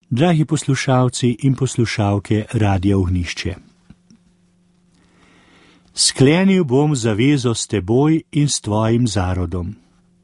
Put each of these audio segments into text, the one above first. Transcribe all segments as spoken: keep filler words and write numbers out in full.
Dragi poslušalci in poslušalke Radia Ognjišče. Sklenil bom zavezo s teboj in s tvojim zarodom.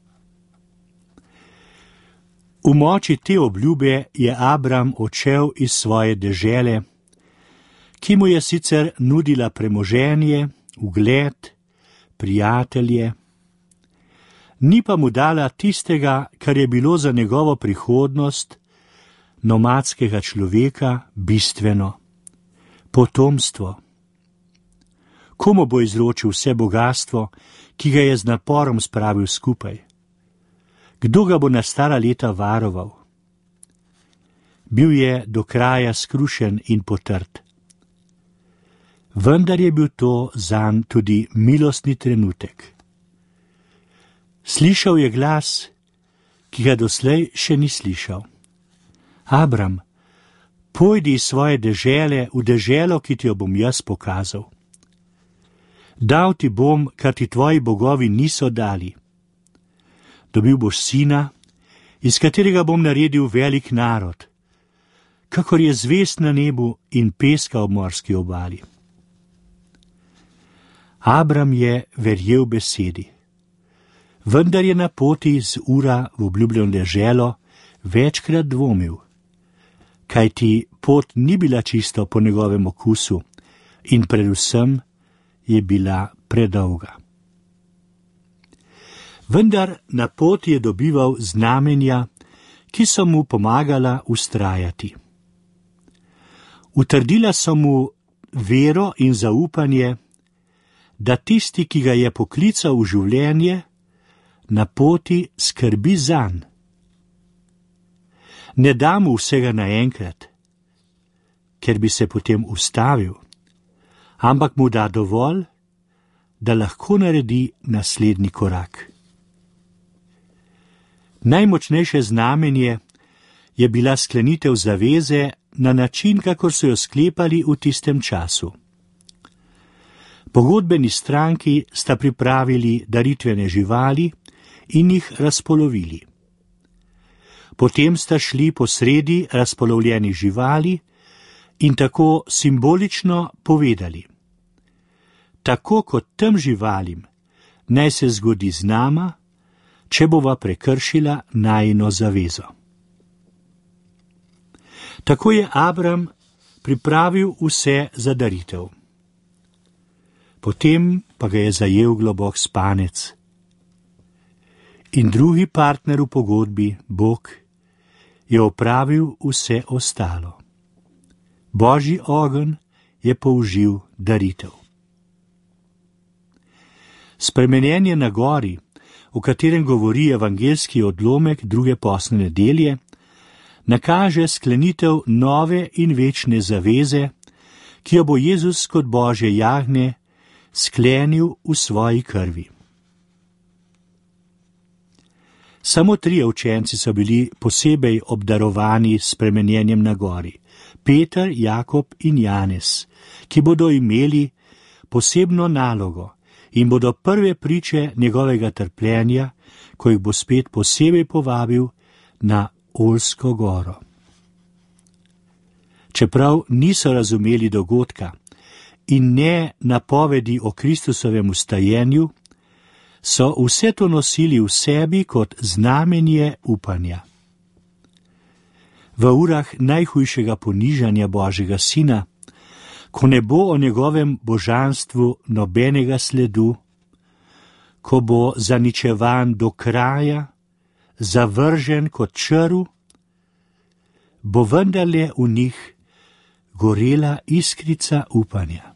V moči te obljube je Abram odšel iz svoje dežele, ki mu je sicer nudila premoženje, ugled, prijatelje, ni pa mu dala tistega, kar je bilo za njegovo prihodnost, nomadskega človeka, bistveno, potomstvo. Komu bo izročil vse bogastvo, ki ga je z naporom spravil skupaj? Kdo ga bo na stara leta varoval? Bil je do kraja skrušen in potrt. Vendar je bil to zanj tudi milostni trenutek. Slišal je glas, ki ga doslej še ni slišal. Abram, pojdi iz svoje dežele v deželo, ki ti jo bom jaz pokazal. Dal ti bom, kar ti tvoji bogovi niso dali. Dobil boš sina, iz katerega bom naredil velik narod, kakor je zvezd na nebu in peska ob morski obali. Abram je verjel besedi, vendar je na poti z Ura v obljubljeno deželo večkrat dvomil, kajti pot ni bila čisto po njegovem okusu in predvsem je bila predolga. Vendar na poti je dobival znamenja, ki so mu pomagala vztrajati. Utrdila so mu vero in zaupanje, da tisti, ki ga je poklical v življenje, na poti skrbi zanj. Ne da mu vsega naenkrat, ker bi se potem ustavil, ampak mu da dovolj, da lahko naredi naslednji korak. Najmočnejše znamenje je bila sklenitev zaveze na način, kakor so jo sklepali v tistem času. Pogodbeni stranki sta pripravili daritvene živali in jih razpolovili. Potem sta šli po sredi razpolovljenih živali in tako simbolično povedali: tako kot tem živalim naj se zgodi z nama, če bova prekršila najino zavezo. Tako je Abram pripravil vse za daritev. Potem pa ga je zajel globok spanec. In drugi partner v pogodbi, Bog, je opravil vse ostalo. Božji ogenj je použil daritev. Spremenjenje na gori, o katerem govori evangeljski odlomek druge postne nedelje, nakaže sklenitev nove in večne zaveze, ki jo bo Jezus kot Božje jagnje sklenil v svoji krvi. Samo trije učenci so bili posebej obdarovani s spremenjenjem na gori: Peter, Jakob in Janez, ki bodo imeli posebno nalogo in bodo prve priče njegovega trpljenja, ko jih bo spet posebej povabil na Oljsko goro. Čeprav niso razumeli dogodka in ne napovedi o Kristusovem vstajenju, so vse to nosili v sebi kot znamenje upanja. V urah najhujšega ponižanja Božjega sina, ko ne bo o njegovem božanstvu nobenega sledu, ko bo zaničevan do kraja, zavržen kot črv, bo vendarle v njih gorela iskrica upanja.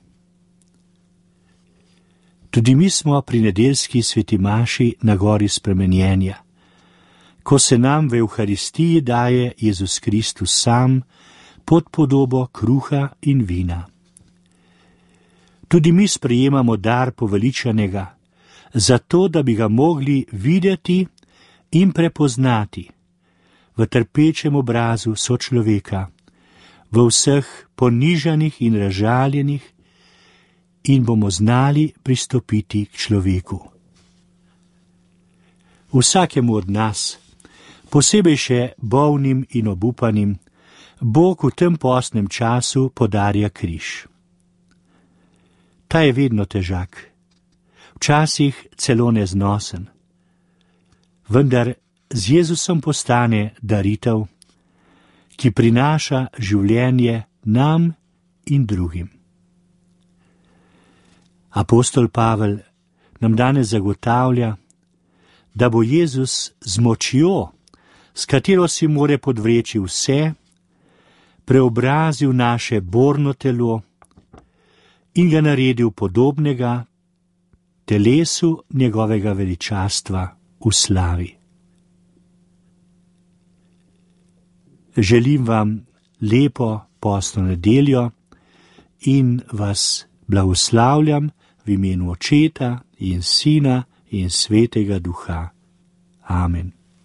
Tudi mi smo pri nedeljski sveti maši na gori spremenjenja, ko se nam v Evharistiji daje Jezus Kristus sam pod podobo kruha in vina. Tudi mi sprejemamo dar poveličanega, zato da bi ga mogli videti in prepoznati v trpečem obrazu sočloveka, v vseh ponižanih in razžaljenih, in bomo znali pristopiti k človeku. Vsakemu od nas, posebej še bolnim in obupanim, Bog v tem postnem času podarja križ. Ta je vedno težak, včasih celo neznosen, vendar z Jezusom postane daritev, ki prinaša življenje nam in drugim. Apostol Pavel nam danes zagotavlja, da bo Jezus z močjo, s katero si more podvreči vse, preobrazil naše borno telo in ga naredil podobnega telesu njegovega veličastva v slavi. Želim vam lepo postno nedeljo in vas blagoslavljam v imenu Očeta in Sina in Svetega Duha. Amen.